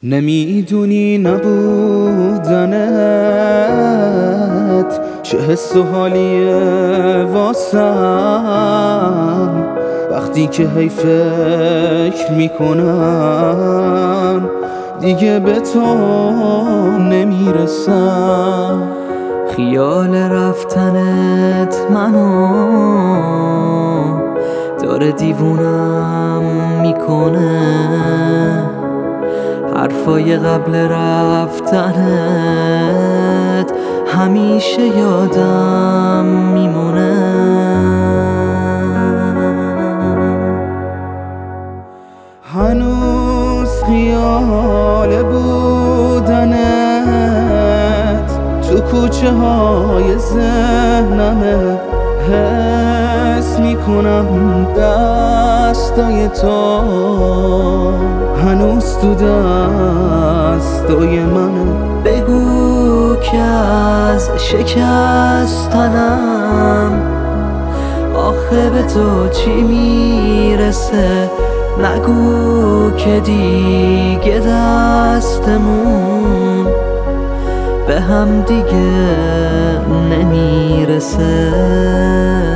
نمیدونی نبودنت چه حس و حالیه واسم، وقتی که هی فکر میکنم دیگه به تو نمیرسم. خیال رفتنت منو داره دیوونم میکنه، حرفای قبل رفتنت همیشه یادم میمونه. هنوز خیال بودنت تو کوچه های ذهنمه، حس میکنم دستای تو هنوز تو دستای منه. بگو که از شکستنم آخه به تو چی میرسه، نگو که دیگه دستمون به هم دیگه نمیرسه.